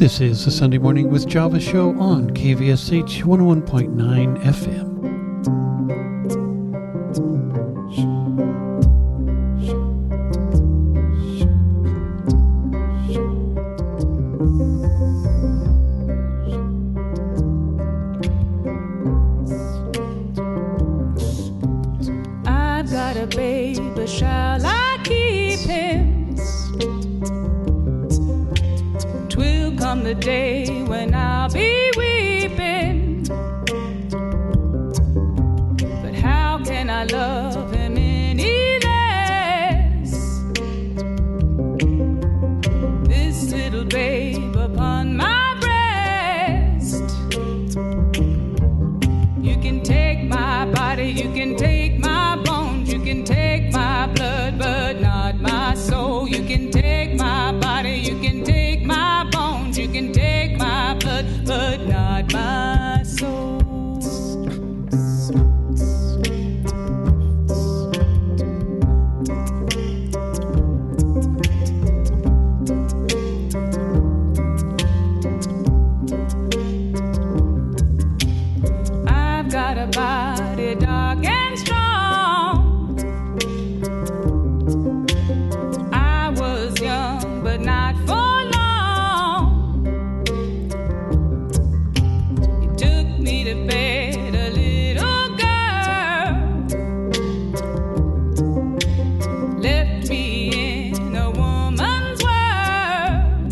This is the Sunday Morning with Java show on KVSH 101.9 FM. I've got a baby, shall I keep him? 'Twill come the day when I'll be weeping, but how can I love him any less? This little babe upon my breast. You can take my body, you can take my bones, you can take my blood, but not my soul. You can take my body, you can take my bones, you can take my blood, but not my soul. I've got a body dark and strong. I was young, but not for long. You took me to bed, a little girl. Left me in a woman's world.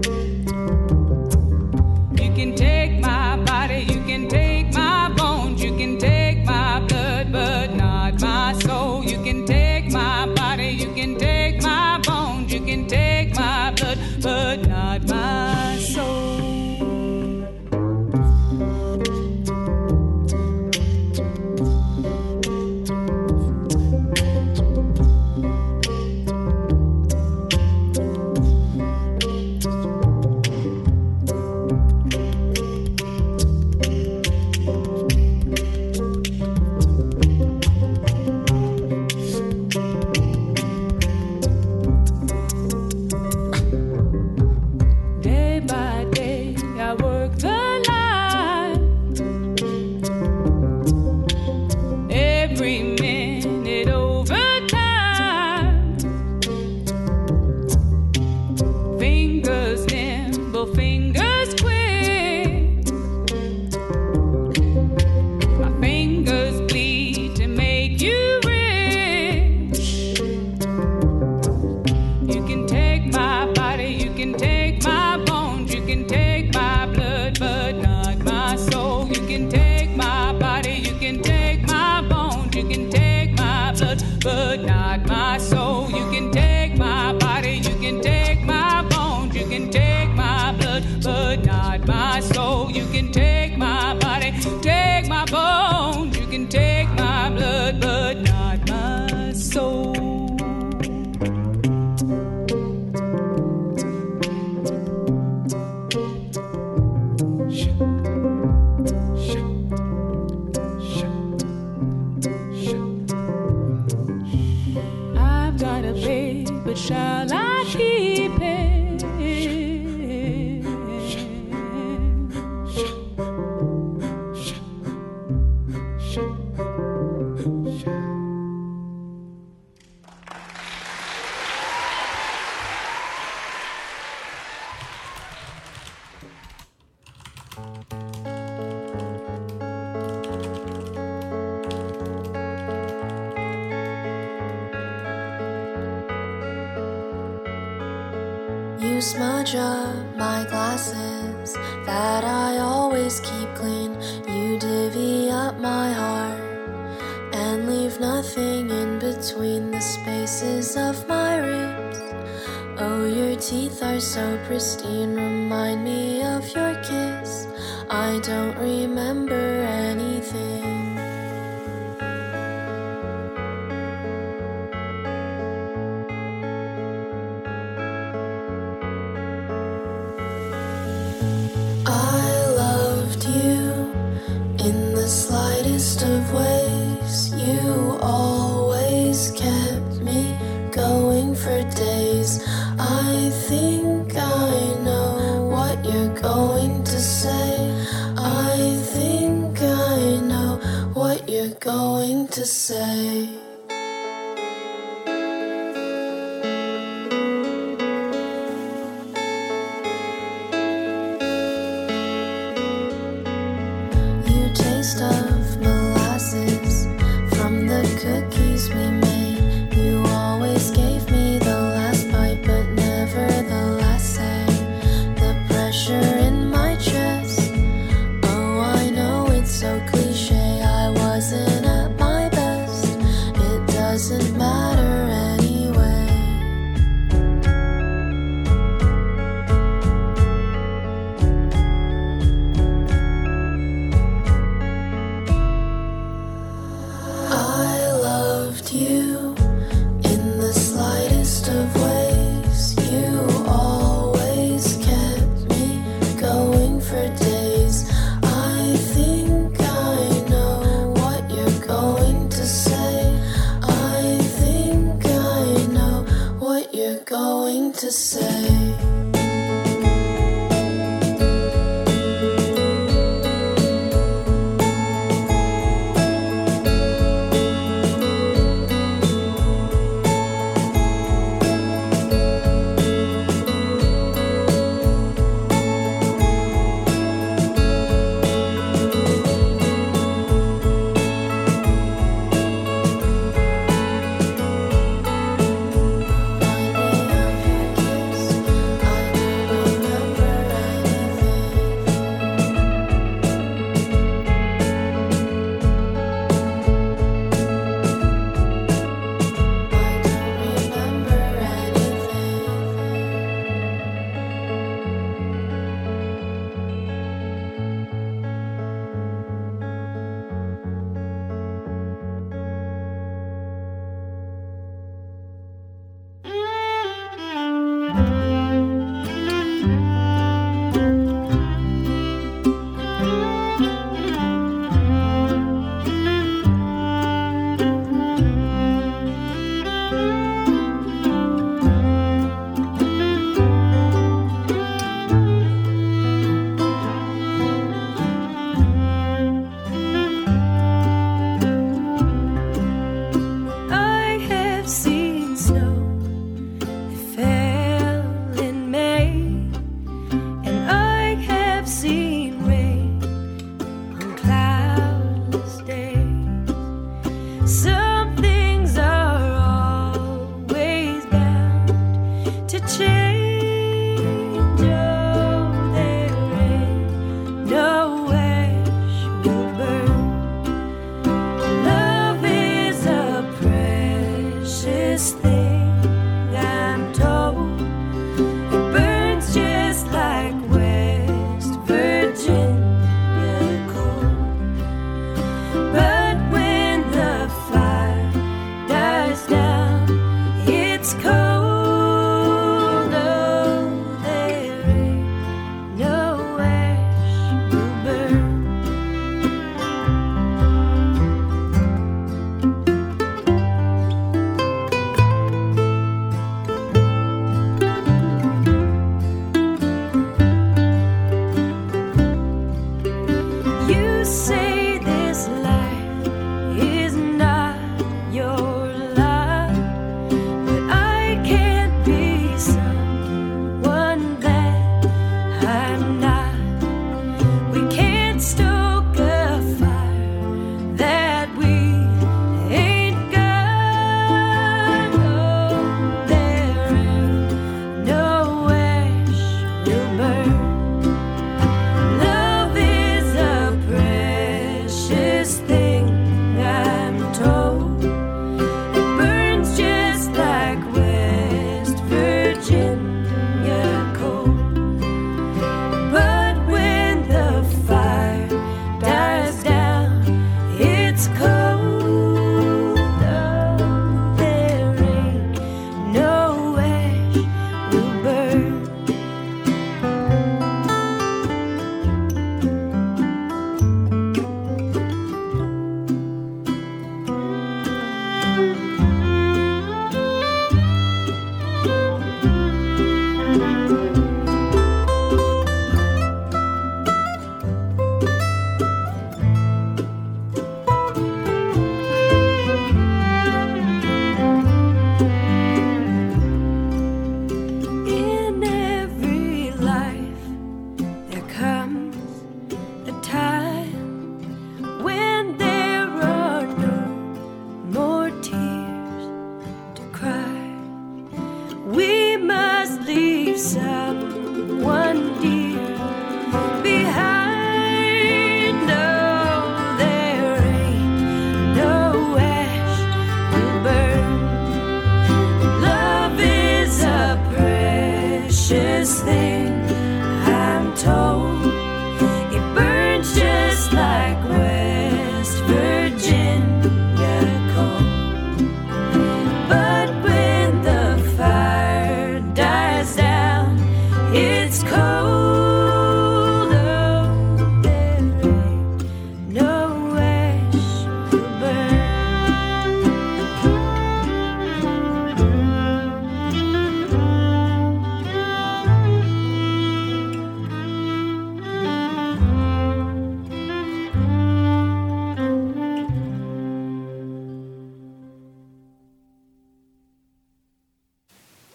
You can take my body, you can take my bones, you can take my blood, but not my soul. You can take my body, you can take my bones, you can take my blood, but not my soul. Day by day, I work the line. Every minute overtime. Fingers nimble, fingers quick. My fingers bleed to make you rich. You can take my body, you can take my bones, you can take my blood, but not my soul. You can take my body, you can take my bones, you can take my blood, but not my soul. You can take my body, you can take my bones, you can take my blood, but not my soul. You can take my body, take my bones, you can take my blood, but not my soul. I've got a babe, but shall I keep him? You smudge up my glasses that I always keep clean. You divvy up my heart and leave nothing in between the spaces of my ribs. Oh, your teeth are so pristine, remind me of your kiss. I don't remember anything. I loved you in the slightest of ways. You always kept me going for days. I think I know what you're going to say? I think I know what you're going to say. You taste of molasses from the cookies we made. You always gave me the last bite, but never the last say. The pressure in my chest, oh, I know it's so cliche. I wasn't at my best, it doesn't matter anyway. I loved you in the slightest of ways. You always kept me going for days. I think I know what you're going to say. I think I know what you're going to say. I have seen snow that fell in May, and I have seen rain on cloudless days. Some things are always bound to change. Oh, there ain't no ash will burn. Love is a precious thing, I'm told. It burns just like West Virginia coal. But when the fire dies down, it's cold. Oh, there ain't no ash will burn. You say this life is not your life, but I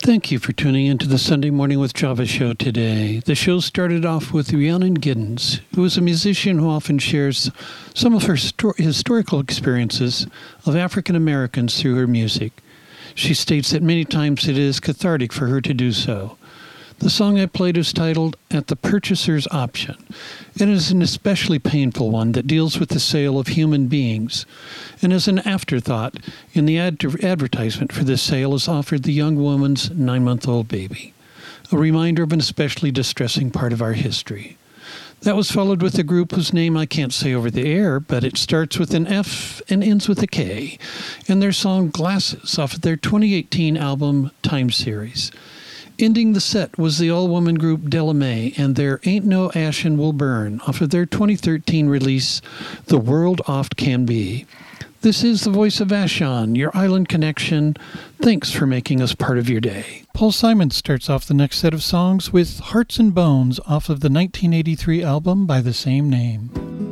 Thank you for tuning in to the Sunday Morning with Java show today. The show started off with Rhiannon Giddens, who is a musician who often shares some of her historical experiences of African Americans through her music. She states that many times it is cathartic for her to do so. The song I played is titled At the Purchaser's Option. It is an especially painful one that deals with the sale of human beings. And as an afterthought, in the advertisement for this sale is offered the young woman's 9-month-old baby, a reminder of an especially distressing part of our history. That was followed with a group whose name I can't say over the air, but it starts with an F and ends with a K, and their song Glasses off of their 2018 album Time Series. Ending the set was the all-woman group Della Mae and their Ain't No Ashin' Will Burn off of their 2013 release, The World Oft Can Be. This is the voice of Vashon, your island connection. Thanks for making us part of your day. Paul Simon starts off the next set of songs with Hearts and Bones off of the 1983 album by the same name.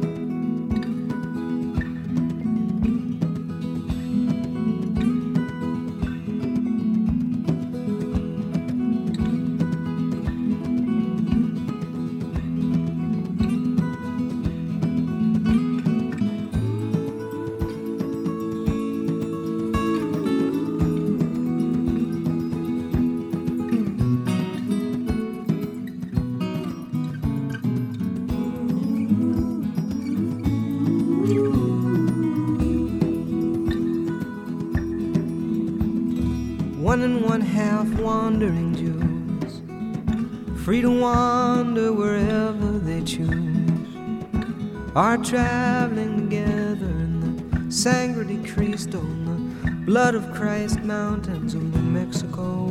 One and one half wandering Jews, free to wander wherever they choose, are traveling together in the Sangre de Cristo, in the blood of Christ mountains of New Mexico.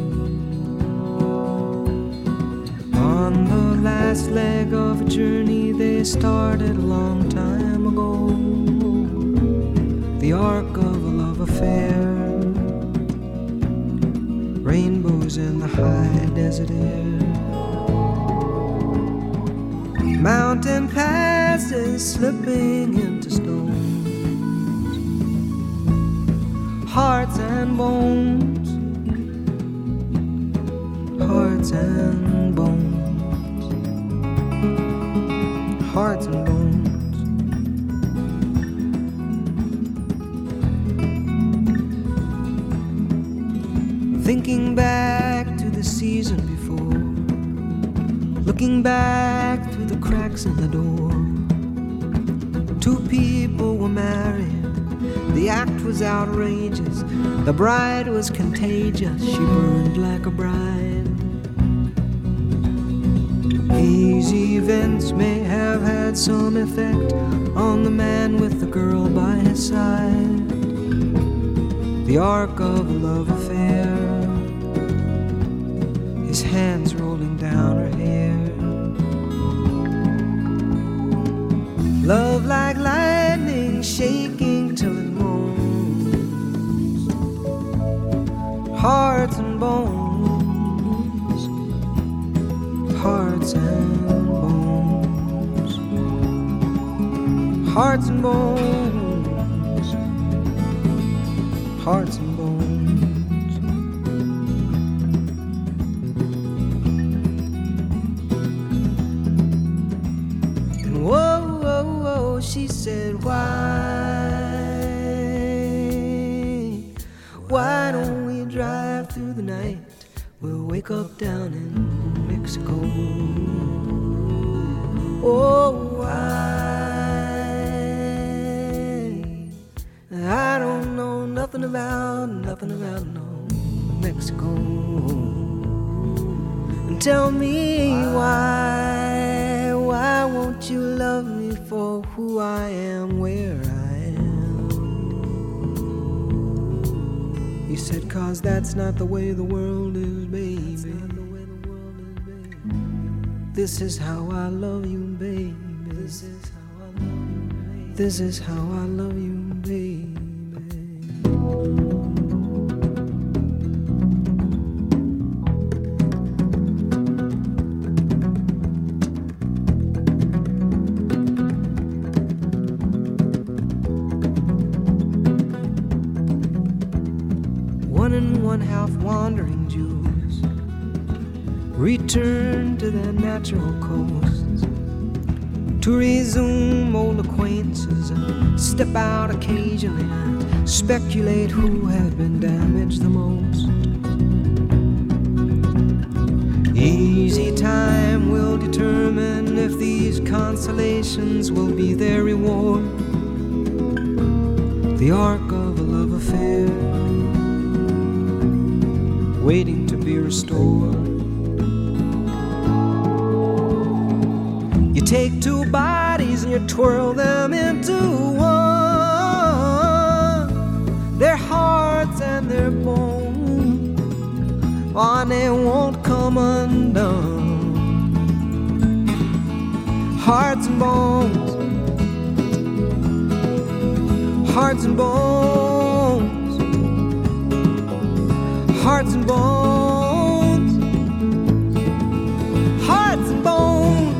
On the last leg of a journey they started a long time ago, the arc of a love affair, rainbows in the high desert air, mountain passes slipping into stones, hearts and bones, hearts and bones, hearts and bones. Thinking back to the season before, looking back through the cracks in the door. Two people were married, the act was outrageous, the bride was contagious, she burned like a bride. These events may have had some effect on the man with the girl by his side, the arc of a love affair, his hands rolling down her hair. Love like lightning shaking till it moans, hearts and bones, hearts and bones, hearts and bones, hearts and bones. She said, why don't we drive through the night? We'll wake up down in Mexico. Oh, I don't know nothing about no Mexico. And tell me why won't you love me for who I am, where I am? He said, 'cause that's not the way the world is, baby. This is how I love you, baby. This is how I love you, baby. This is how I love you, baby. One and one half wandering Jews return to their natural coasts to resume old acquaintances and step out occasionally and speculate who had been damaged the most. Easy time will determine if these consolations will be their reward. The arc of a love affair waiting to be restored. You take two bodies and you twirl them into one, their hearts and their bones, and they won't come undone. Hearts and bones, hearts and bones, hearts and bones, hearts and bones.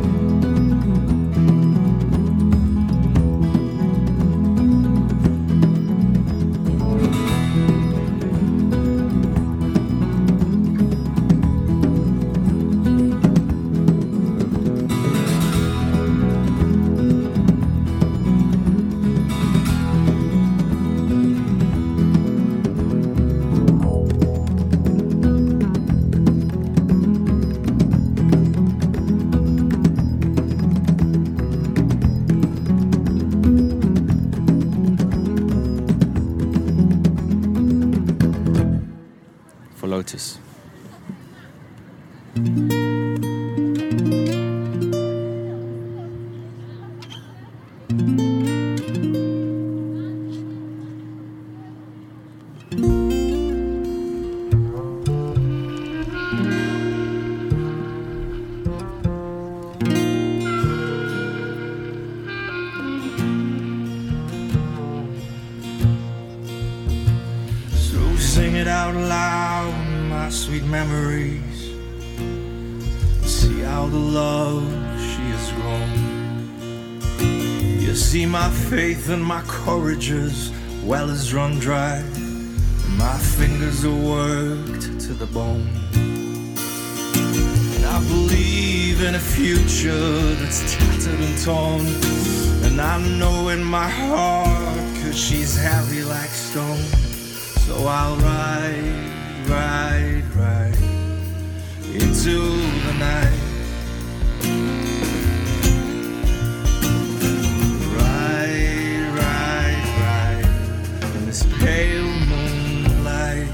Lotus. So sing it out loud, my sweet memories. See how the love she has grown. You see my faith and my courage as well as run dry. My fingers are worked to the bone. And I believe in a future that's tattered and torn. And I know in my heart, 'cause she's heavy like stone. So I'll ride, ride, ride into the night. Ride, ride, ride in this pale moonlight.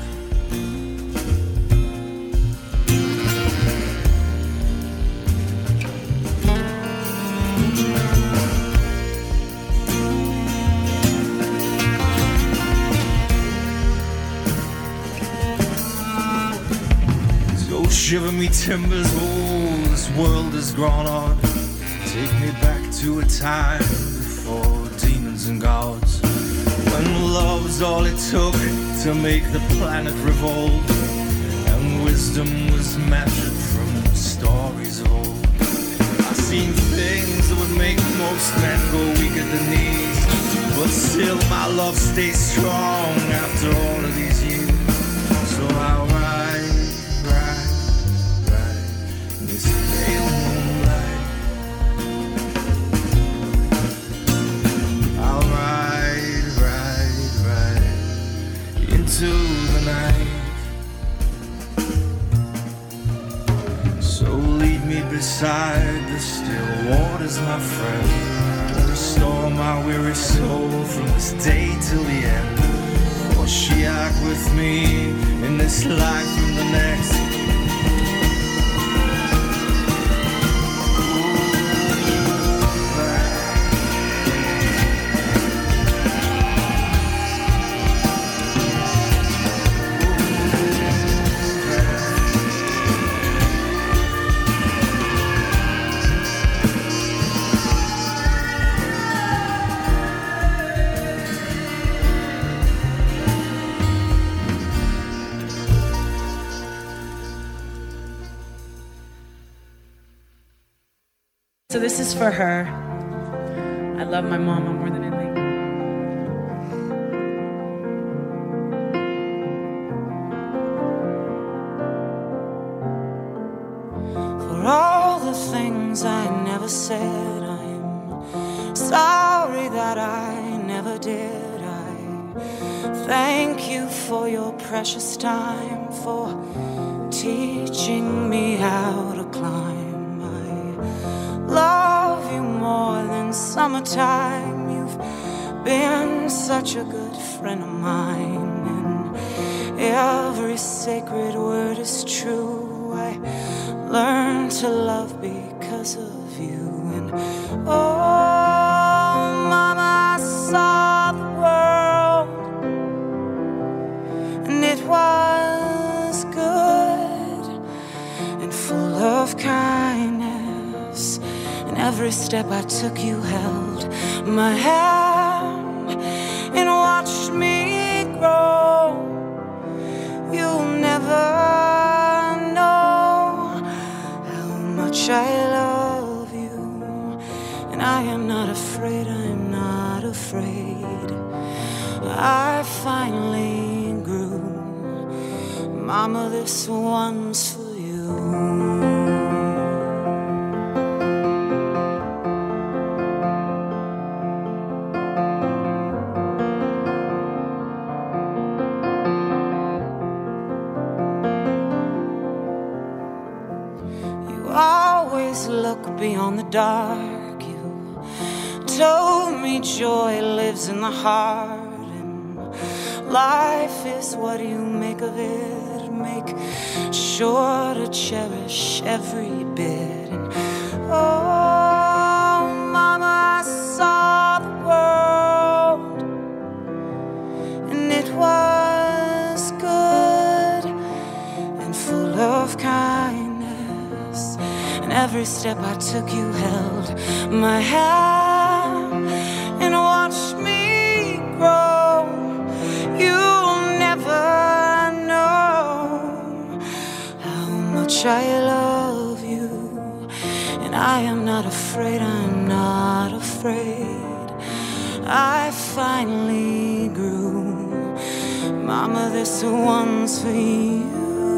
Shiver me timbers, oh, this world has grown on. Take me back to a time before demons and gods, when love's all it took to make the planet revolve, and wisdom was measured from stories of old. I've seen things that would make most men go weak at the knees, but still my love stays strong after all of these years. So I'll ride, ride this pale moonlight. I'll ride, ride, ride into the night. So lead me beside the still waters, my friend. Restore my weary soul from this day till the end. Or she act with me in this life and the next. So this is for her. I love my mama more than anything. never said. I'm sorry that I never did. I thank you for your precious time, for teaching me how to climb. I love you more than summertime. You've been such a good friend of mine, and every sacred word is true. I learned to love because of you. And oh, Mama, I saw the world, and it was good and full of kindness. And every step I took, you held my hand and watched me grow. You'll never know how much I love you. And I am not afraid, I am not afraid. I finally grew. Mama, this one's for you. Look beyond the dark. You told me joy lives in the heart, and life is what you make of it. Make sure to cherish every bit. And oh, Mama, I saw the world, and it was good and full of kindness. Every step I took, you held my hand and watched me grow. You'll never know how much I love you. And I am not afraid, I'm not afraid. I finally grew. Mama, this one's for you.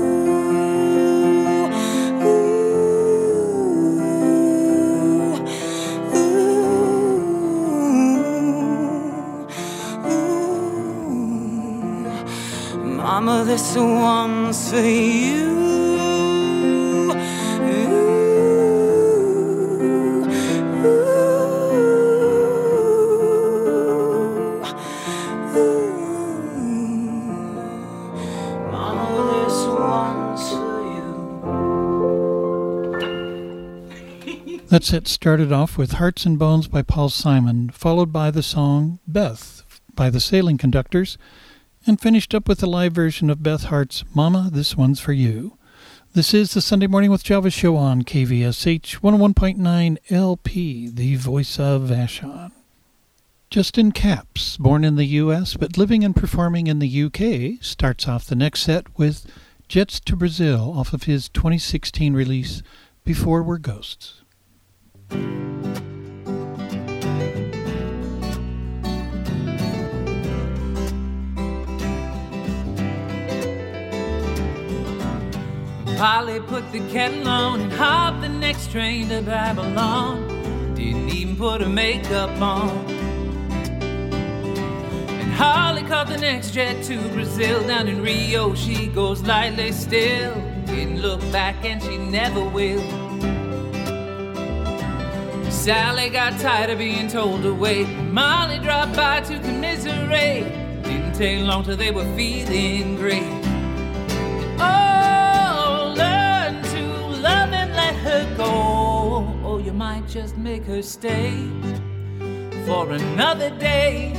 Mama, this one's for you. Mama, this one's for you. That set started off with Hearts and Bones by Paul Simon, followed by the song Beth by the Sailing Conductors, and finished up with a live version of Beth Hart's Mama, This One's For You. This is the Sunday Morning with Java show on KVSH 101.9 LP, the voice of Vashon. Justin Capps, born in the U.S. but living and performing in the UK, starts off the next set with Jets to Brazil off of his 2016 release, Before We're Ghosts. Polly put the kettle on and hopped the next train to Babylon. Didn't even put her makeup on. And Holly caught the next jet to Brazil. Down in Rio she goes lightly still. Didn't look back and she never will. Sally got tired of being told to wait. Molly dropped by to commiserate. Didn't take long till they were feeling great. Her go, or you might just make her stay for another day.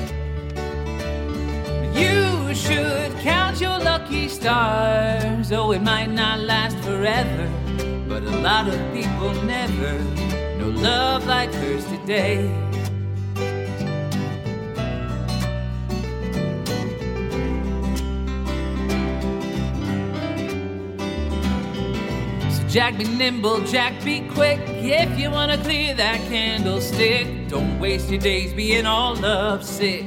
You should count your lucky stars. Oh, it might not last forever, but a lot of people never know love like hers today. Jack be nimble, Jack be quick. If you wanna clear that candlestick, don't waste your days being all lovesick.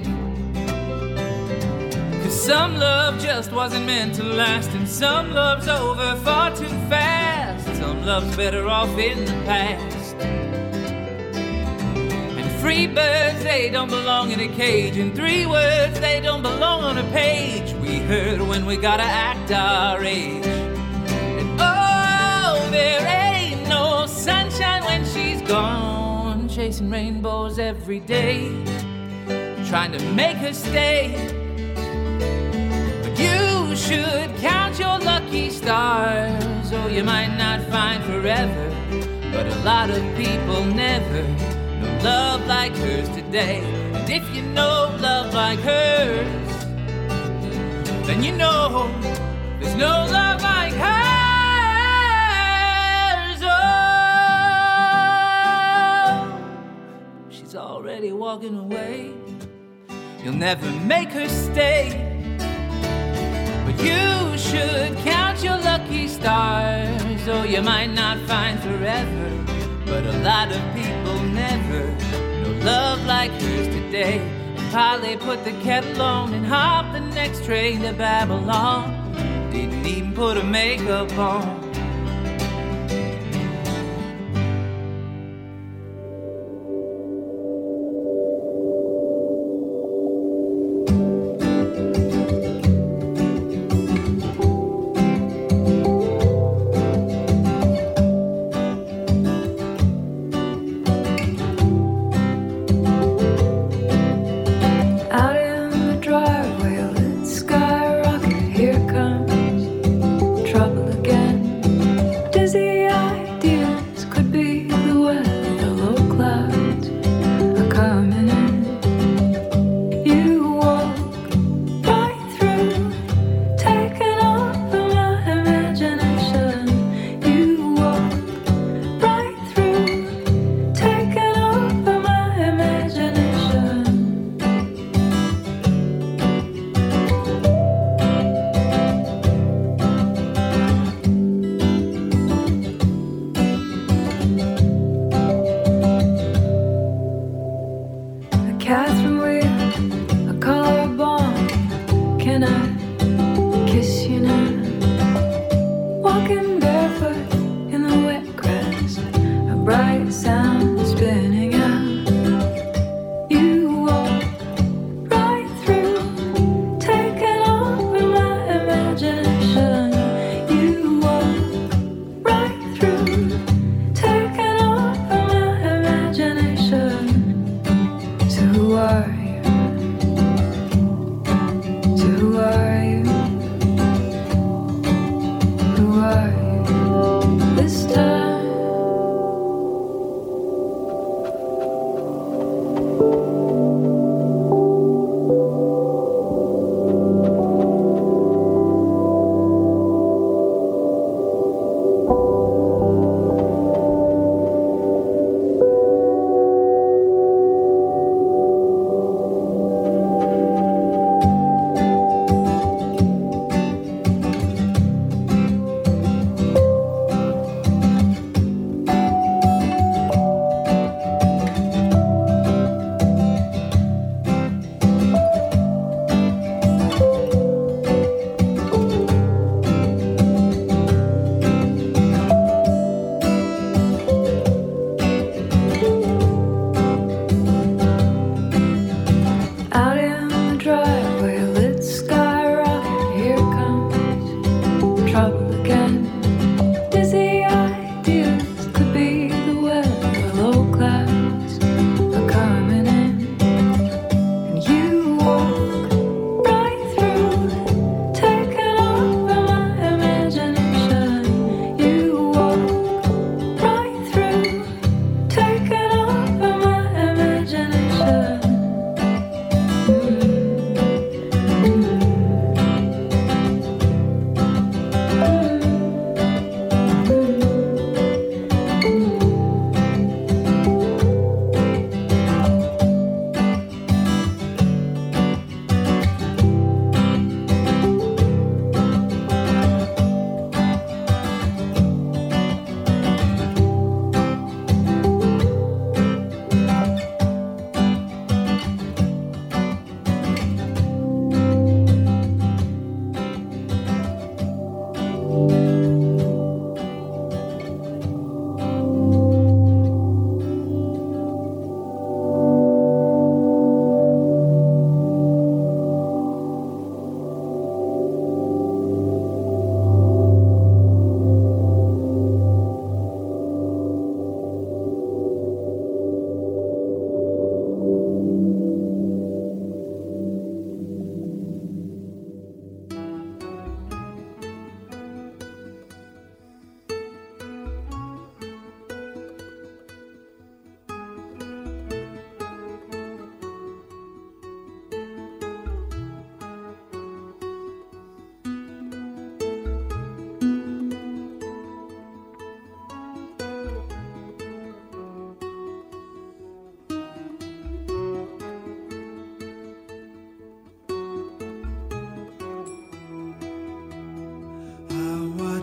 'Cause some love just wasn't meant to last, and some love's over far too fast. Some love's better off in the past. free birds, they don't belong in a cage. And 3 words, they don't belong on a page. We heard when we gotta act our age. And oh, there ain't no sunshine when she's gone. Chasing rainbows every day, trying to make her stay. But you should count your lucky stars. Oh, you might not find forever, but a lot of people never know love like hers today. And if you know love like hers, then you know there's no love like hers. Oh, she's already walking away. You'll never make her stay. But you should count your lucky stars. Oh, you might not find forever, but a lot of people never know love like hers today. And Polly put the kettle on and hopped the next train to Babylon. Didn't even put her makeup on.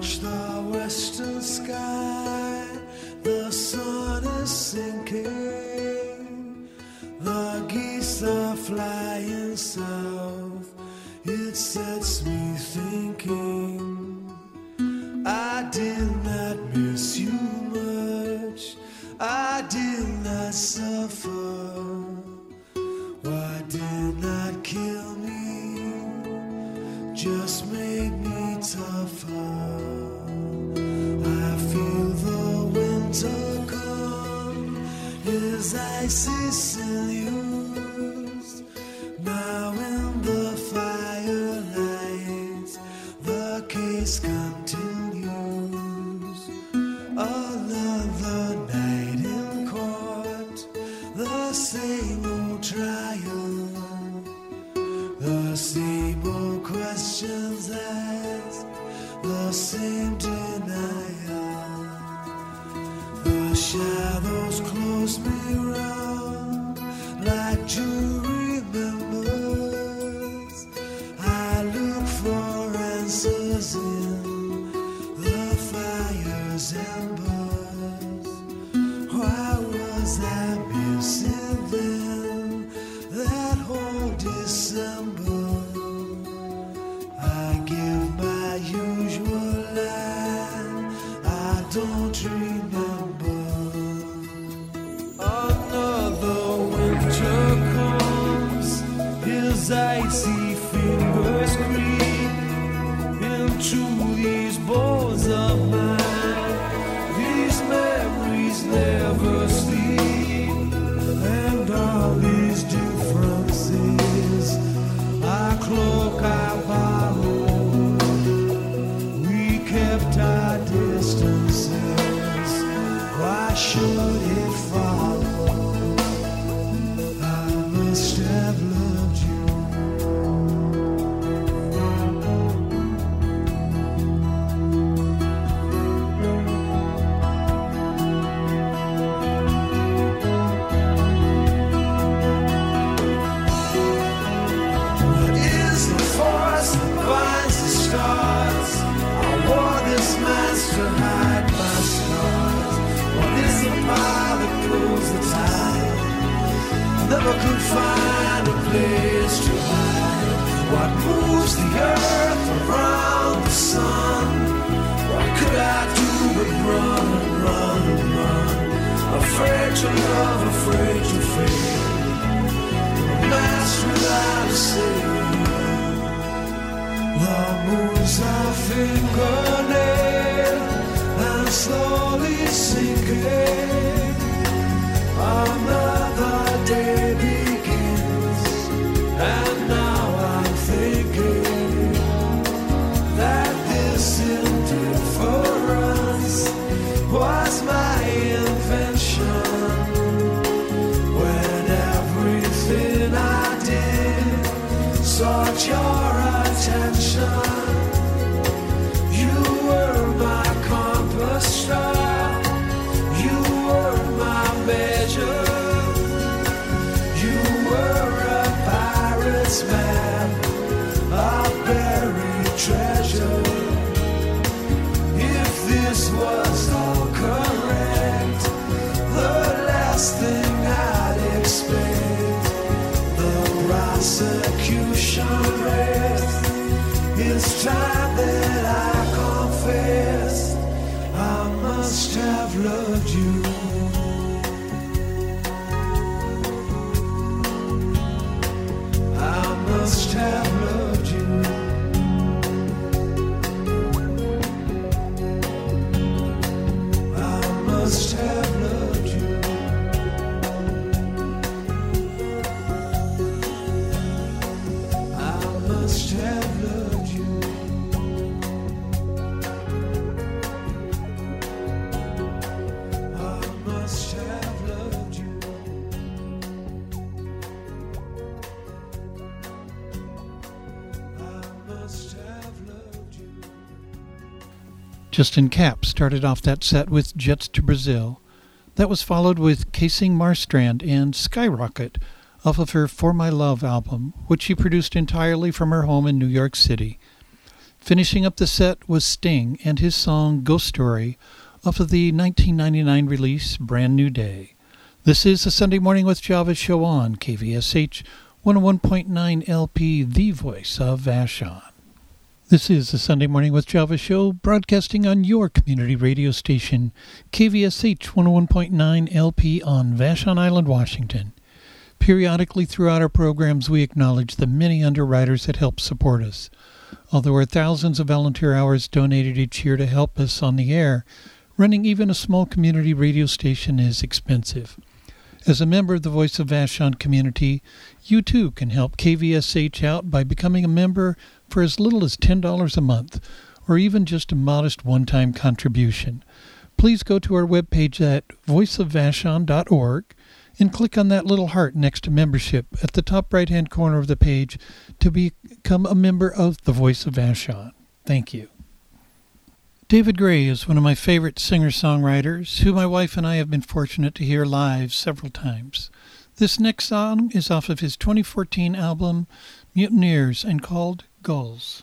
Watch the western sky, the sun is sinking, the geese are flying south, it sets me thinking. I did not miss you much, I did not suffer. Why did not kill me, just made me tougher. I feel the winter come, his icy sinews. Now in the firelight, the case continues. Another night in court, the same old trial, the same old questions asked, the same denial. The shadows close me round like jury members. I look for answers in the fire's embers. Why was I missing then that whole December? I give my usual line, I don't remember. Another winter comes, his icy fingers creep into these bones of mine. These memories never sleep, and all these differences I cloak, I borrow. We kept our distances, why should it follow? I must have loved you. What is the force that binds the stars? I wore this mask to hide my scars. What is the power that pulls the tide? Never could find a place to hide. What moves the earth around the sun? What could I do but run and run and run? Afraid to love, afraid to fail. A mask without a sail. The moon's a fingernail and slowly sinking. Another day begins, and now I'm thinking that this indifference was my invention. When everything I did sought your attention, you were my compass star, you were my measure, you were a pirate's man, a buried treasure. If this was all correct, the last thing I'd expect, the prosecution rests. It's time that I confess, I must have loved you. I must have loved you. I must have loved you. I must have loved you. I must have loved you. I must have loved you. Justin Kapp started off that set with Jets to Brazil. That was followed with Casing Marstrand and Skyrocket off of her For My Love album, which she produced entirely from her home in New York City. Finishing up the set was Sting and his song Ghost Story off of the 1999 release Brand New Day. This is the Sunday Morning with Java show on KVSH 101.9 LP, the voice of Vashon. This is the Sunday Morning with Java show, broadcasting on your community radio station, KVSH 101.9 LP on Vashon Island, Washington. Periodically throughout our programs, we acknowledge the many underwriters that help support us. Although there are thousands of volunteer hours donated each year to help us on the air, running even a small community radio station is expensive. As a member of the Voice of Vashon community, you too can help KVSH out by becoming a member for as little as $10 a month, or even just a modest one-time contribution. Please go to our webpage at voiceofvashon.org and click on that little heart next to membership at the top right-hand corner of the page to become a member of the Voice of Vashon. Thank you. David Gray is one of my favorite singer-songwriters, who my wife and I have been fortunate to hear live several times. This next song is off of his 2014 album, Mutineers, and called Gulls.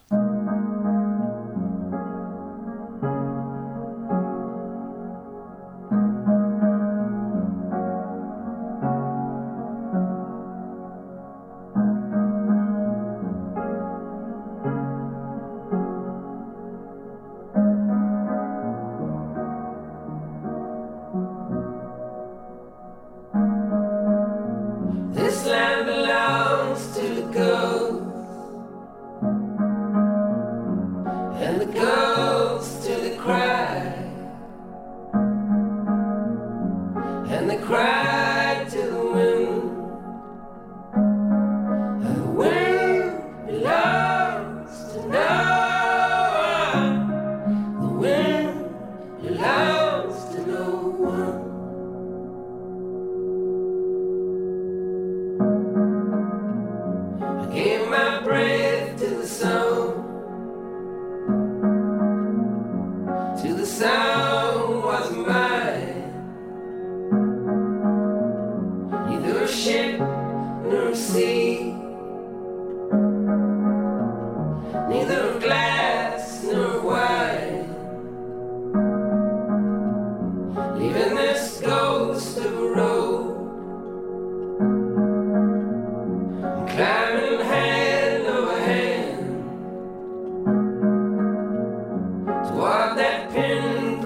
Toward that pinpoint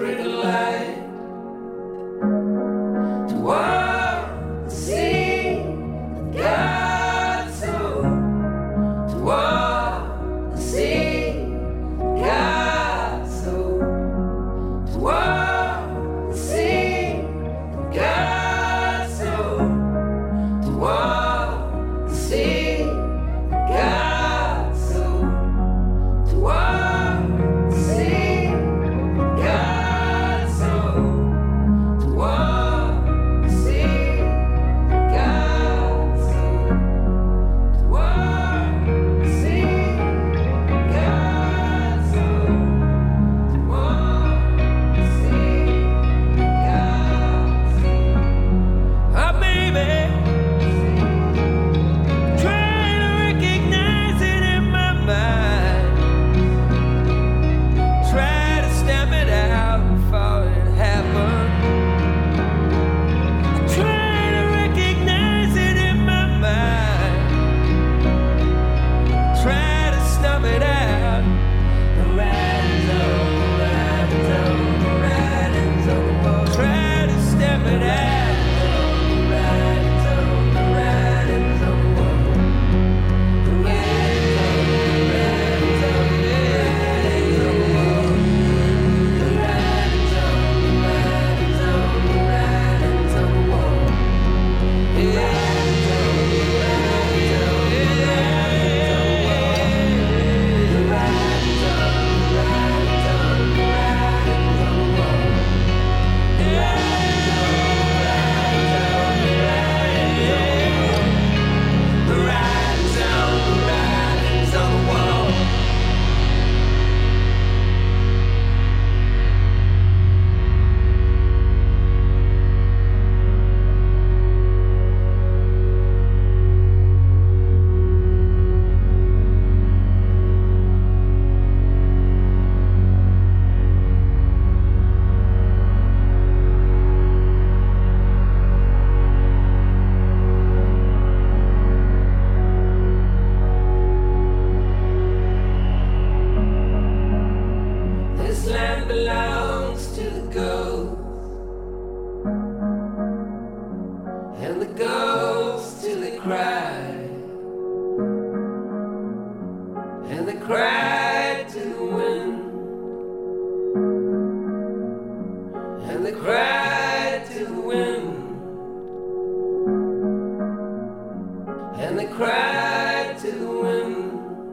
and they cried to the wind, and they cried to the wind.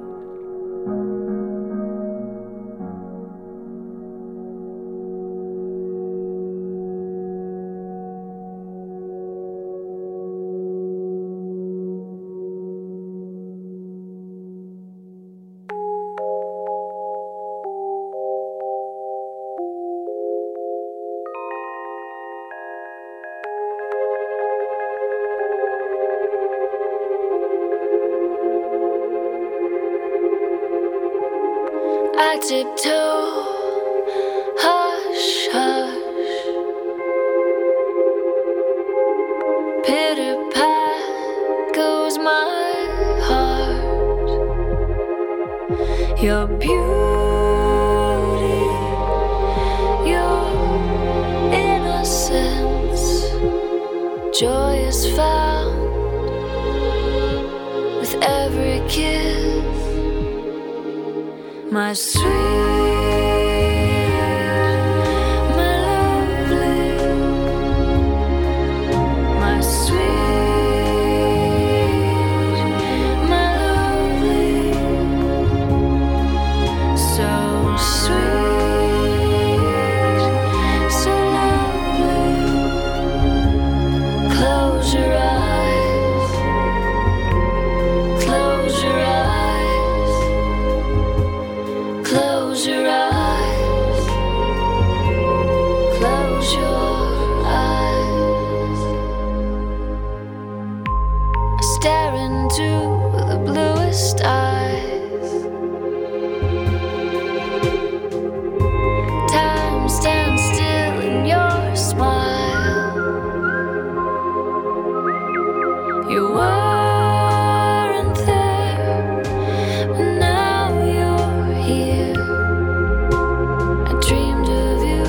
I tiptoe, hush, hush. Pitter-pat goes my heart. Your beauty, your innocence, joy is found with every kiss. My sweet, my lovely, my sweet, my lovely, so sweet, so lovely. Close your eyes, close your eyes. Close your eyes, close your eyes. I stare into the bluest eyes. Time stands still in your smile. You weren't there, but now you're here. I dreamed of you,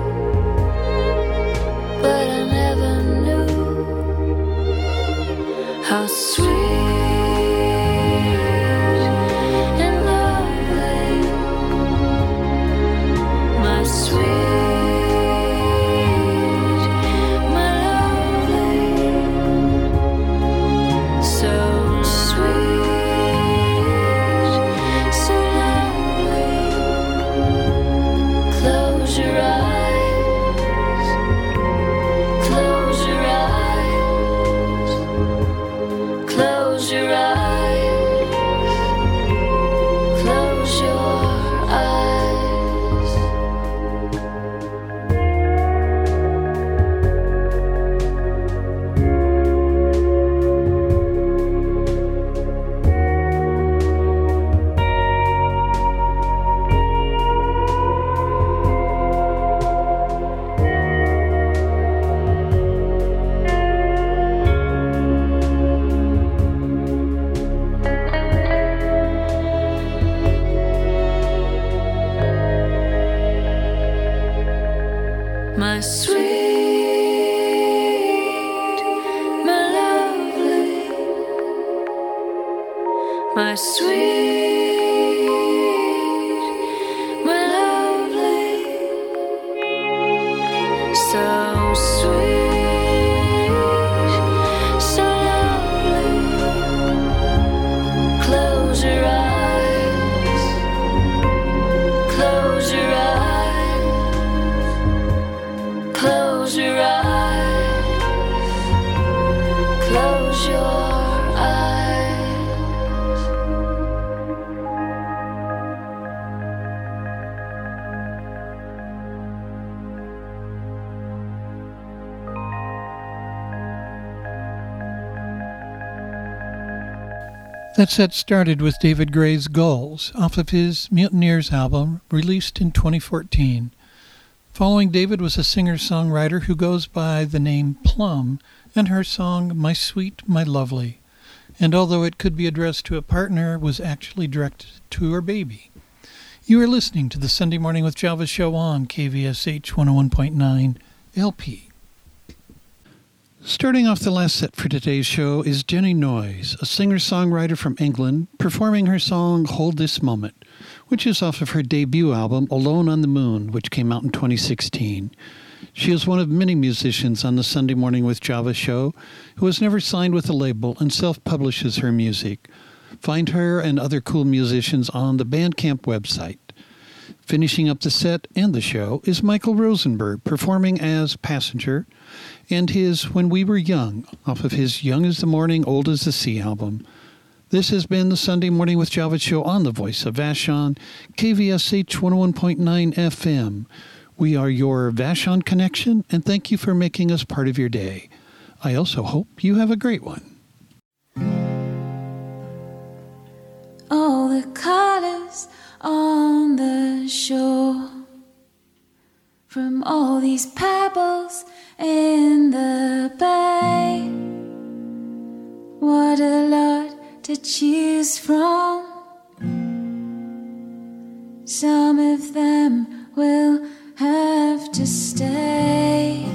but I never knew how sweet and lovely, my sweet, my lovely, so sweet, so lovely. Close your eyes, close your eyes, close your eyes, close your eyes. My sweet, my lovely, my sweet, my lovely, so sweet, so lovely. Close your eyes, close your eyes, close your eyes, close your eyes. That set started with David Gray's Gulls off of his Mutineers album released in 2014. Following David was a singer-songwriter who goes by the name Plum and her song My Sweet, My Lovely, and although it could be addressed to a partner, was actually directed to her baby. You are listening to the Sunday Morning with Java show on KVSH 101.9 LP. Starting off the last set for today's show is Jenny Noyes, a singer-songwriter from England, performing her song Hold This Moment, which is off of her debut album Alone on the Moon, which came out in 2016. She is one of many musicians on the Sunday Morning with Java show who has never signed with a label and self-publishes her music. Find her and other cool musicians on the Bandcamp website. Finishing up the set and the show is Michael Rosenberg performing as Passenger and his When We Were Young off of his Young as the Morning, Old as the Sea album. This has been the Sunday Morning with Java show on the Voice of Vashon, KVSH 101.9 FM. We are your Vashon connection, and thank you for making us part of your day. I also hope you have a great one. All the colors on the shore, from all these pebbles in the bay. What a lot to choose from. Some of them will have to stay.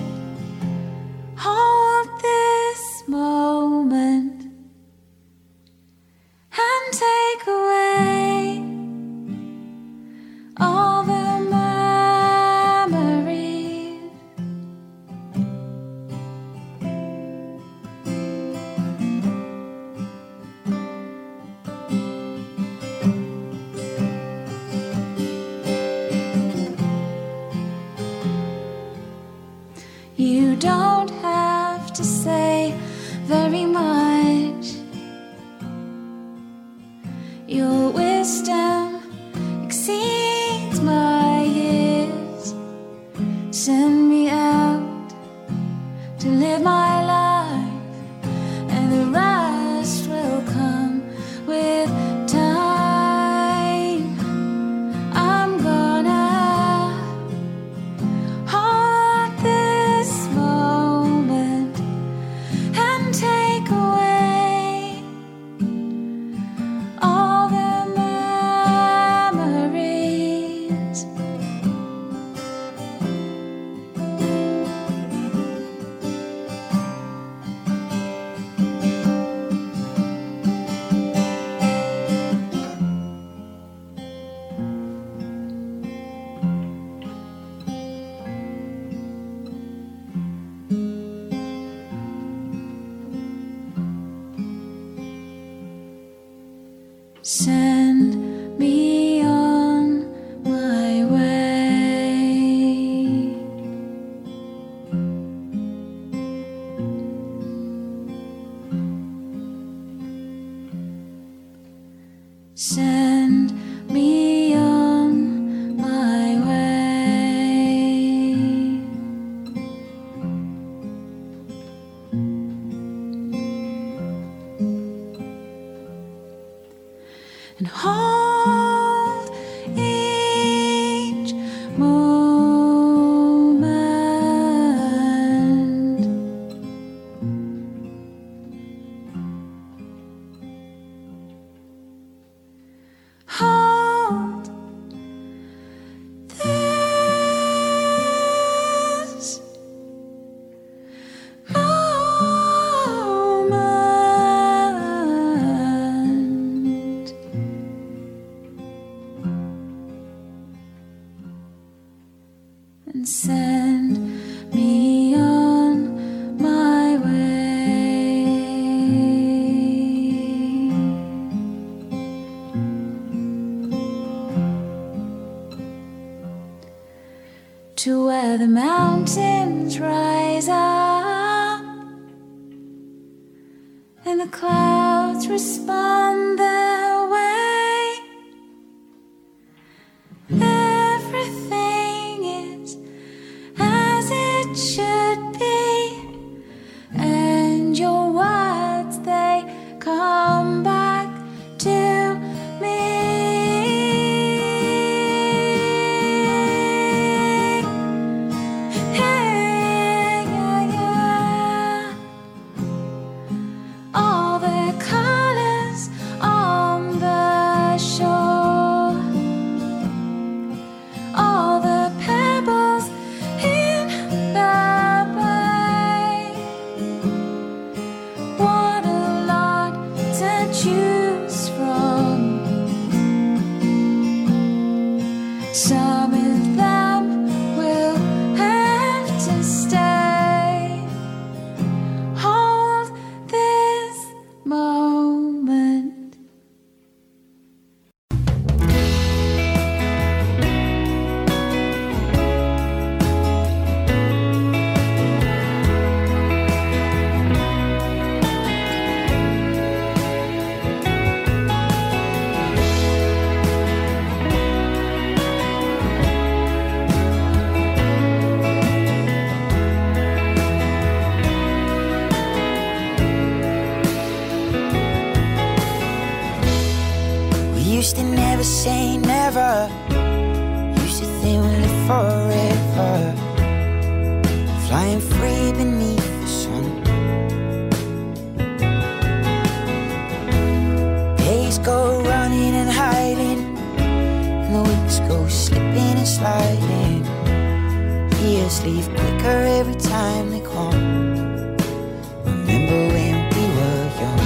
Hold this moment and take away all the memories. You don't have to say very much. Your wisdom exceeds my years. Send me out to live my life, and the rest will come with time. I'm gonna hold this moment and take away all the memories. Send me on my way. Send me on my way. And hold each moment. Hold this moment. And send me on my way to where the mountains rise up and the clouds respond their way. Everything is as it should be, and your words, they come back to me. Hey, yeah, yeah. All the colors, all sliding. Years leave quicker every time they come. Remember when we were young.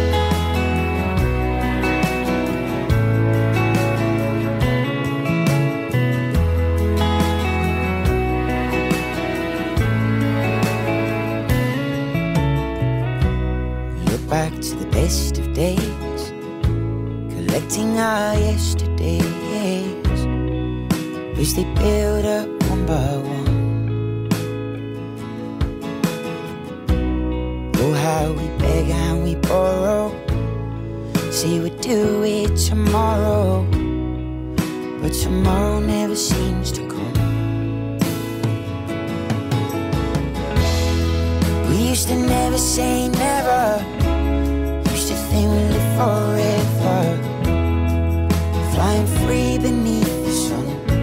Look back to the best of days, collecting our yesterdays. Wish they build up one by one. Oh, how we beg and we borrow, say we'd do it tomorrow, but tomorrow never seems to come. We used to never say never, used to think we'd live forever, flying free beneath the sun.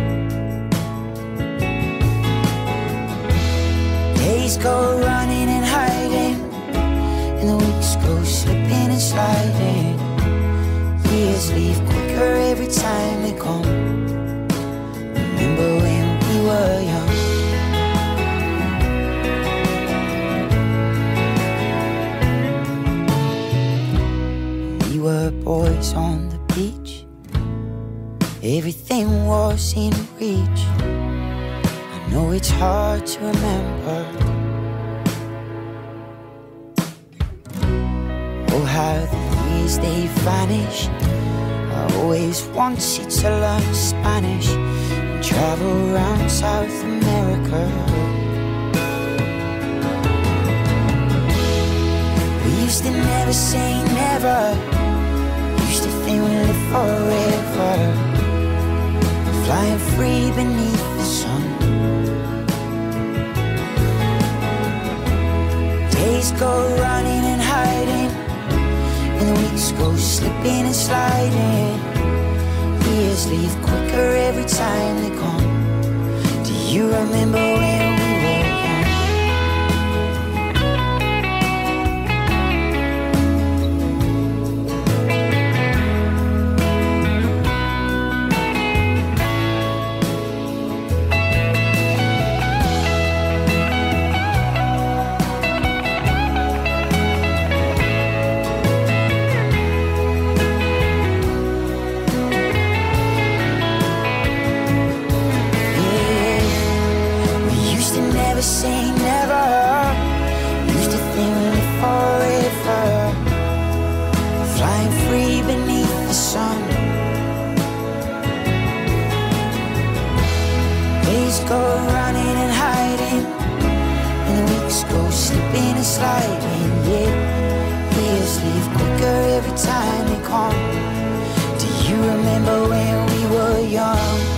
Days go running and hiding, and the weeks go slipping and sliding. Years leave quicker every time they come. Remember when we were young. We were boys on the beach, everything was in reach. I know it's hard to remember. Oh, how the years they vanish. I always wanted to learn Spanish and travel around South America. We used to never say never, used to think we'd live forever, flying free beneath the sun. Days go running and hiding, and the weeks go slipping and sliding. Years leave quicker every time they come. Do you remember when we were young? Say never, used to think we'd live forever, flying free beneath the sun. Days go running and hiding, and the weeks go slipping and sliding. Yeah, years leave quicker every time they come. Do you remember when we were young?